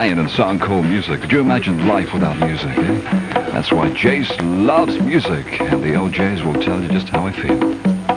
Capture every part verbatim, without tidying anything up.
And a song called Music. Could you imagine life without music, eh? That's why Jace loves music, and the O Js will tell you just how I feel.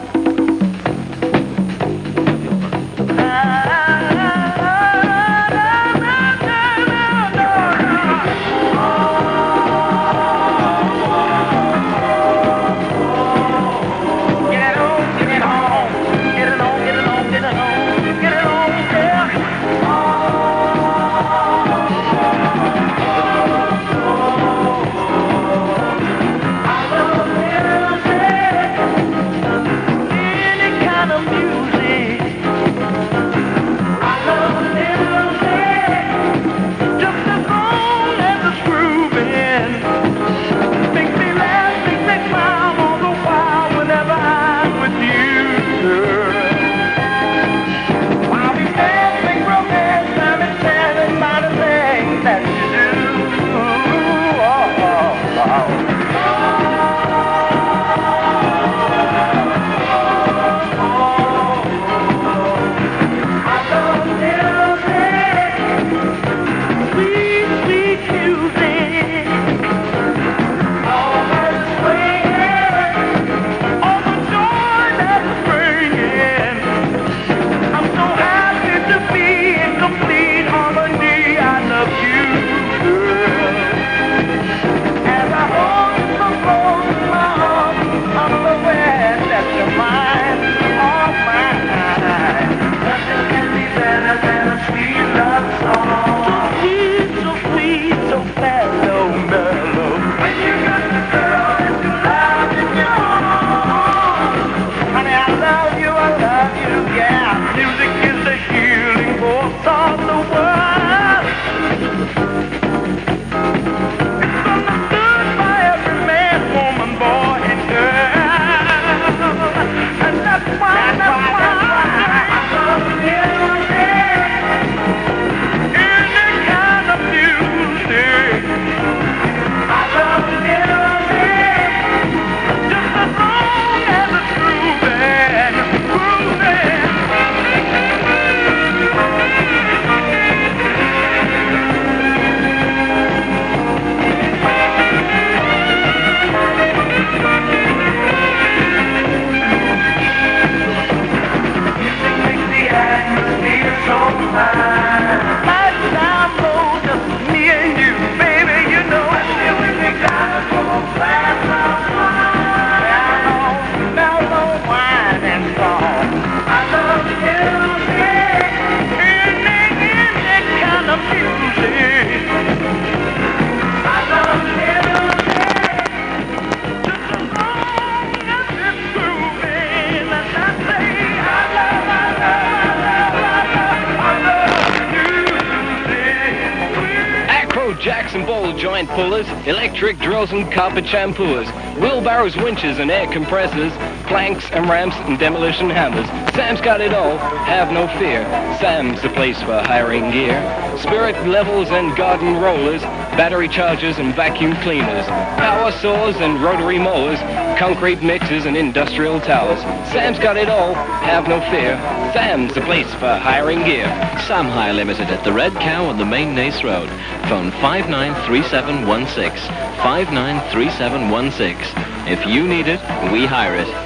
Jackson ball joint pullers, electric drills and carpet shampooers, wheelbarrows, winches and air compressors, planks and ramps and demolition hammers. Sam's got it all, have no fear. Sam's the place for hiring gear. Spirit levels and garden rollers, battery chargers and vacuum cleaners, power saws and rotary mowers, concrete mixers and industrial towers. Sam's got it all, have no fear. Sam's the place for hiring gear. Sam Hire Limited at the Red Cow on the main Nace Road. Phone five nine three seven one six, five nine three seven one six. If you need it, we hire it.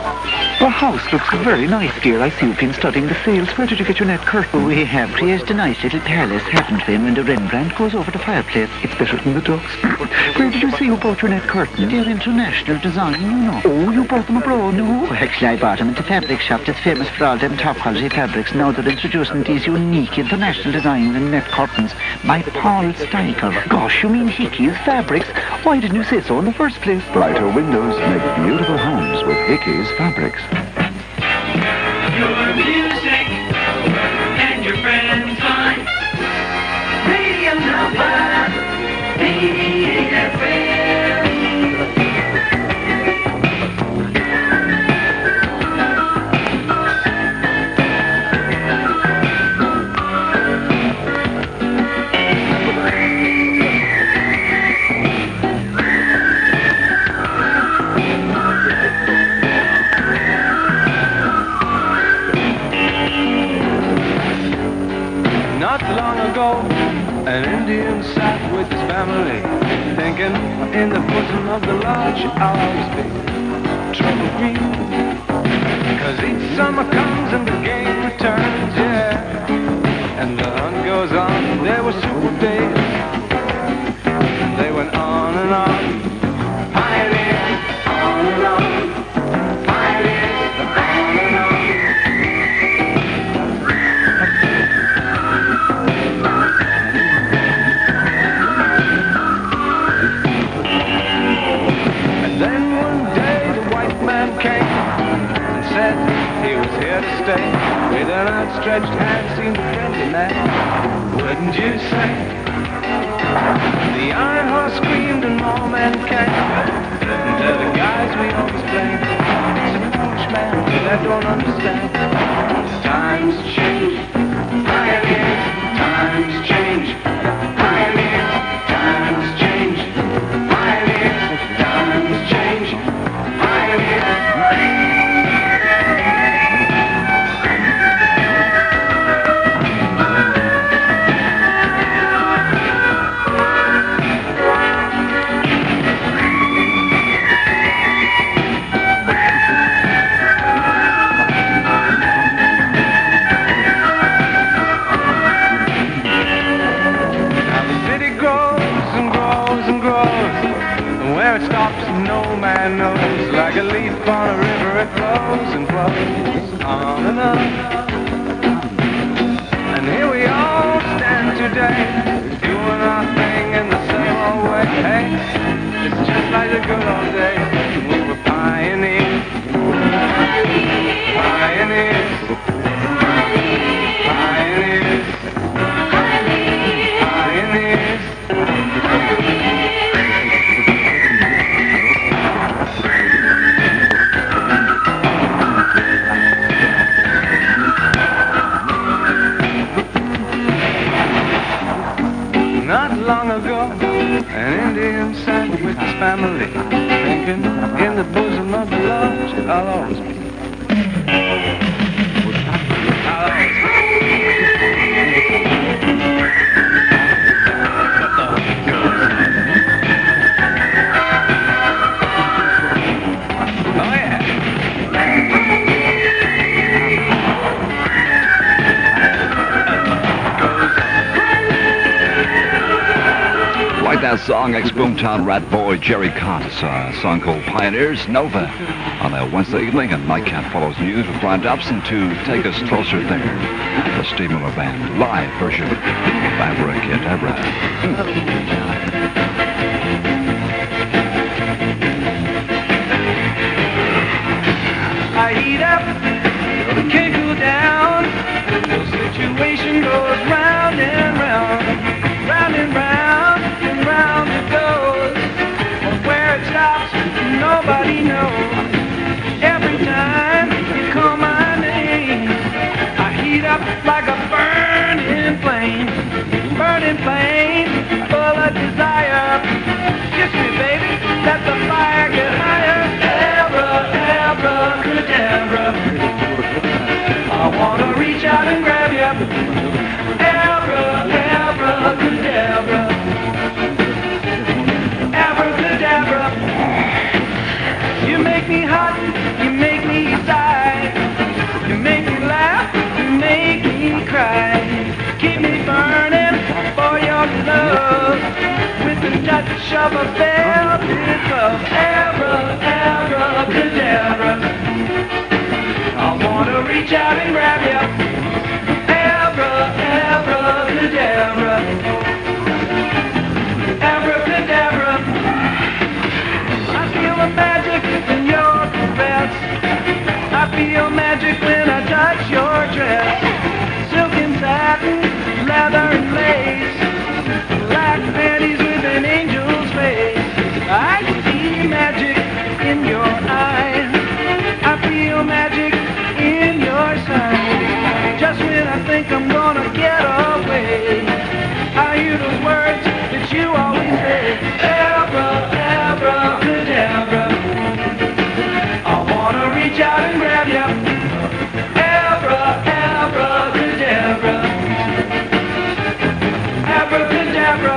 The house looks very nice, dear. I see you've been studying the sales. Where did you get your net curtain? We have created a nice little palace, haven't we? And the Rembrandt goes over the fireplace. It's better than the ducks. Where did you say you bought your net curtains? They're international design, you know. Oh, you bought them abroad? No, actually I bought them at the fabric shop that's famous for all them top quality fabrics. Now they're introducing these unique international designs and net curtains by Paul Steiger. Gosh, you mean Hickey's Fabrics? Why didn't you say so in the first place? Brighter windows make beautiful homes with Hickey's Fabrics. Your music and your friends fine. Radio number eighty-eight F M. Not long ago, an Indian sat with his family, thinking in the bosom of the lodge I'll always be trouble-free. Cause each summer comes and the game returns, yeah. And the hunt goes on, there were super days. And they went on and on. Pioneers, on and on. Pioneers, on and on. Came and said he was here to stay. With an outstretched hand seemed a friendly man, wouldn't you say? The iron horse screamed and more men came. And to the guys we always blame, he's a foolish man that don't understand. Times change, pioneers, times change. Pioneers, times change. Pioneers, times change. Like a leaf on a river, it flows and flows on and on. And here we all stand today, doing our thing in the same old way. Hey, it's just like the good old days. We were pioneers, pioneers, pioneers, pioneers. Not long ago, an Indian sat with his family, thinking in the bosom of the lodge, I'll always be. I'll always be. Oh yeah. Like that song, ex-Boomtown rat boy Jerry Contis, a song called Pioneers Nova, on a Wednesday evening, and Nightcat follows news with Brian Dobson to take us closer there. The Steve Miller Band, live version of Abracadabra. I heat up, the can't cool down. The situation goes round and round, round and round, and round it goes. But where it stops, nobody knows. Every time you call my name, I heat up like a burning flame, burning flame, full of desire. Kiss me, baby, let the fire get higher. Abra, abracadabra. I wanna reach out and grab you. Abra, abracadabra. Abracadabra. You make me hot, you make me sigh. You make me laugh, you make me cry. Keep me burning for your love with the touch of a velvet glove. Abra, abracadabra. I wanna reach out and grab you. Abra, abracadabra. Abracadabra. I feel the magic in your caress. I feel magic when I touch your dress. Silk and satin, leather and lace, black panties with an angel's face. I see magic in your eyes. I feel magic in your sight. Just when I think I'm gonna get away, I hear the words that you always say. Abra, abracadabra. I wanna reach out and grab you. Abra, abracadabra. Abracadabra.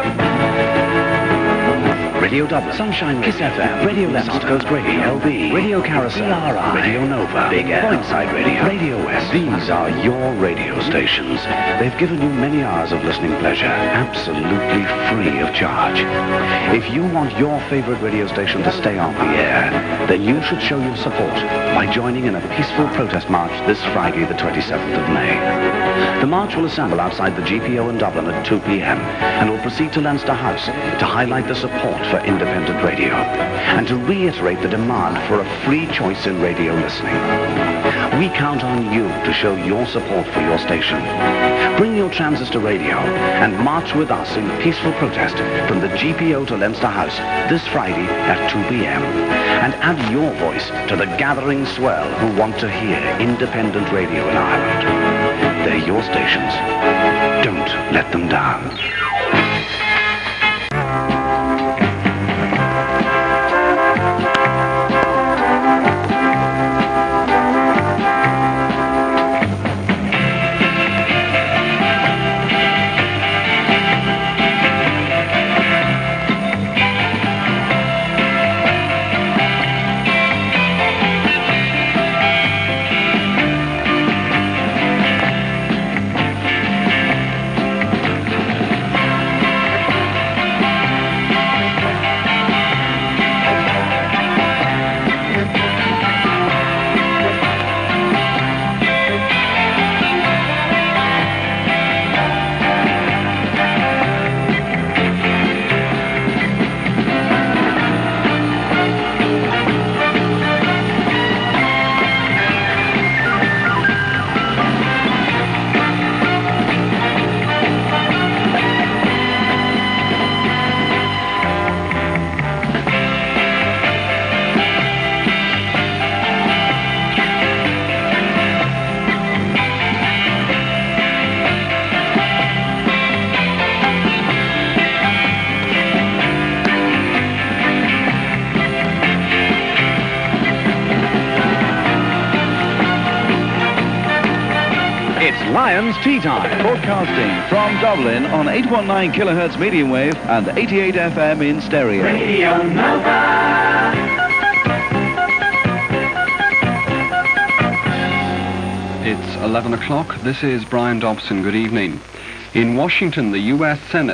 Radio Dublin, Sunshine, Kiss F M, Radio Leinster, South Coast Radio, L B, Radio Carousel, B R I, Radio Nova, Big L, Pointside Radio, Radio West. These are your radio stations. They've given you many hours of listening pleasure, absolutely free of charge. If you want your favorite radio station to stay on the air, then you should show your support by joining in a peaceful protest march this Friday, the twenty-seventh of May. The march will assemble outside the G P O in Dublin at two p m and will proceed to Leinster House to highlight the support for independent radio and to reiterate the demand for a free choice in radio listening. We count on you to show your support for your station. Bring your transistor radio and march with us in peaceful protest from the G P O to Leinster House this Friday at two p m and add your voice to the gathering swell who want to hear independent radio in Ireland. They're your stations. Don't let them down. Lions Tea Time, broadcasting from Dublin on eight nineteen kilohertz medium wave and eighty-eight F M in stereo. Radio Nova. It's eleven o'clock. This is Brian Dobson. Good evening. In Washington, the U S Senate